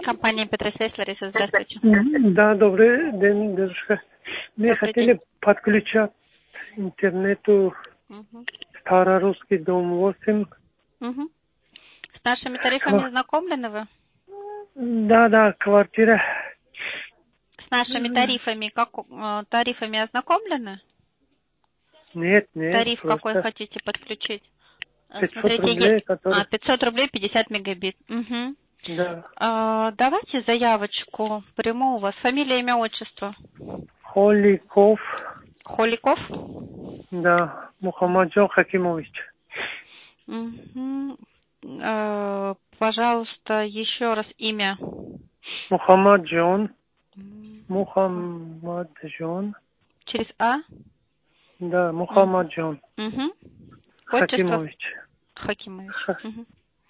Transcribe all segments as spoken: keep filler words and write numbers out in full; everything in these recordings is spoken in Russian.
Компания Петросвязь, Лариса, здравствуйте. Да, добрый день, дедушка. Мы Добрый хотели день. подключать интернету Угу. Старорусский дом восемь. Угу. С нашими тарифами знакомлены вы? Да, да, квартира. С нашими тарифами, как, э, тарифами ознакомлены? Нет, нет, Тариф какой просто хотите подключить? Э, пятьсот Смотрите, е- рублей, которые... а, пятьсот рублей, пятьдесят мегабит. Угу. Да. А, давайте заявочку приму у вас. Фамилия, имя, отчество. Холиков. Холиков? Да, Мухаммаджон Хакимович. Угу. А, пожалуйста, еще раз имя. Мухаммаджон. Мухаммаджон. Через А? Да, Мухаммаджон Угу. Отчество? Хакимович. Хакимович. Ха. Угу.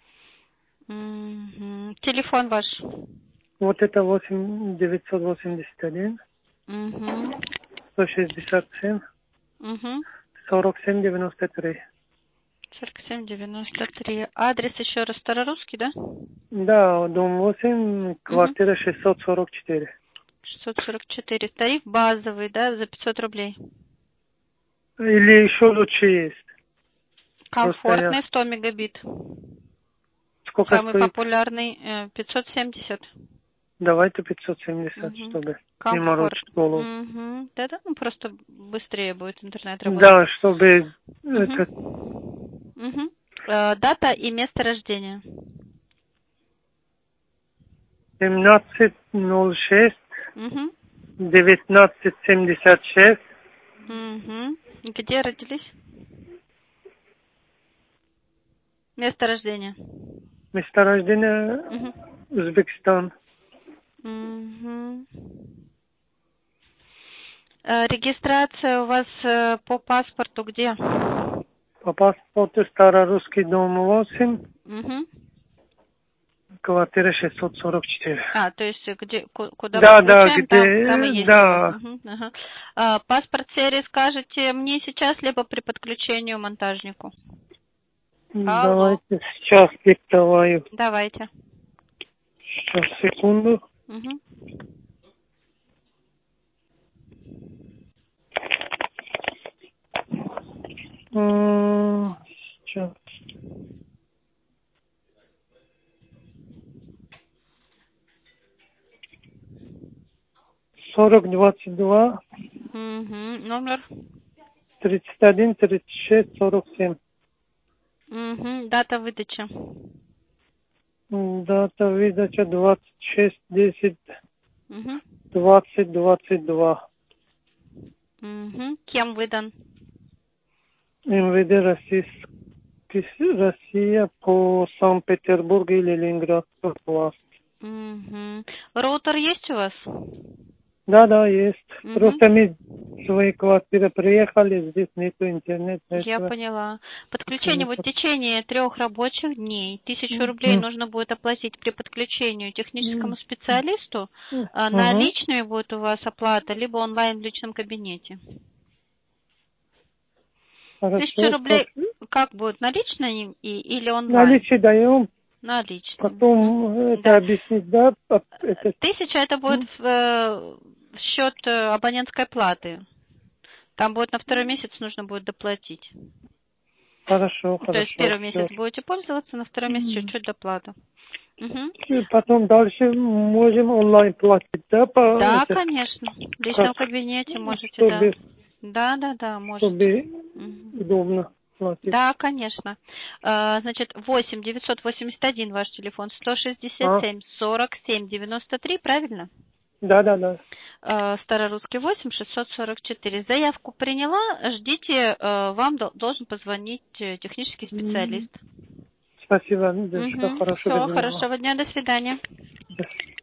Угу. Телефон ваш? Вот это восемь девятьсот восемьдесят один. Угу. сто шестьдесят семь. Угу. сорок семь девяносто три. сорок семь девяносто три. Адрес еще раз Старорусский, да? Да, дом восемь, квартира шестьсот сорок четыре. шестьсот сорок четыре. Тариф базовый, да, за пятьсот рублей. Или еще лучше есть. Комфортный Я... сто мегабит. Сколько Самый стоит? популярный э, пятьсот семьдесят. Давайте пятьсот семьдесят, Угу. чтобы не Комфорт. морочить голову. Угу. Да-да, ну просто быстрее будет интернет работать. Да, чтобы... Угу. Это... Угу. Э, дата и место рождения. семнадцать ноль шесть. Угу. девятнадцать семьдесят шесть. Угу. Где родились? Место рождения. Место рождения Угу. Узбекистан. Угу. Э, регистрация у вас э, по паспорту где? По паспорту Старорусский дом восемь. Угу. Квартира шестьсот сорок четыре. А, то есть где, ку- куда Да, да, подключаем, там, где... там и есть у вас. Да. Угу. Ага. А, паспорт серии скажете мне сейчас, либо при подключении монтажнику. Алло. Давайте сейчас диктоваю. Давайте. Сейчас, секунду. Угу. М, Сейчас. сорок двадцать два. Угу. Номер. тридцать один тридцать шесть сорок семь. Угу. Дата выдачи. М, Дата выдача двадцать шесть десять Угу. двадцать двадцать два. Угу. Кем выдан? МВД Российской Россия по Санкт-Петербургу или Ленинград. Угу. Роутер есть у вас? Да, да, есть. Угу. Просто мы в своей квартире приехали, здесь нету интернета. Я Этого. поняла. Подключение вот в течение трех рабочих дней. Тысячу рублей Мгм. нужно будет оплатить при подключению техническому Мгм. специалисту. А Мгм. наличными будет у вас оплата, либо онлайн в личном кабинете. Тысячу Хорошо. рублей как будет, наличные и, или онлайн? Наличие даем, Наличные. потом Мгм. это Да. объяснить, да? Это... Тысяча это будет в, э, в счет э, абонентской платы. Там будет на второй месяц нужно будет доплатить. Хорошо, То есть хорошо, первый все. месяц будете пользоваться, на второй месяц чуть-чуть доплата. Угу. Потом дальше можем онлайн платить, да? По, Да, это, конечно. В как, личном кабинете можете, да. чтобы, Да, да, да, можете. чтобы Мгм. удобно платить. Да, конечно. А, значит, восемь девятьсот восемьдесят один ваш телефон, сто шестьдесят А? семь сорок семь девяносто три, правильно? Да, да, да. А, Старорусский восемь шестьсот сорок четыре. Заявку приняла, ждите, а, вам дол- должен позвонить э, технический специалист. Спасибо, девушка, Угу. хорошего Все, дня вам. хорошего дня, до свидания. До свидания.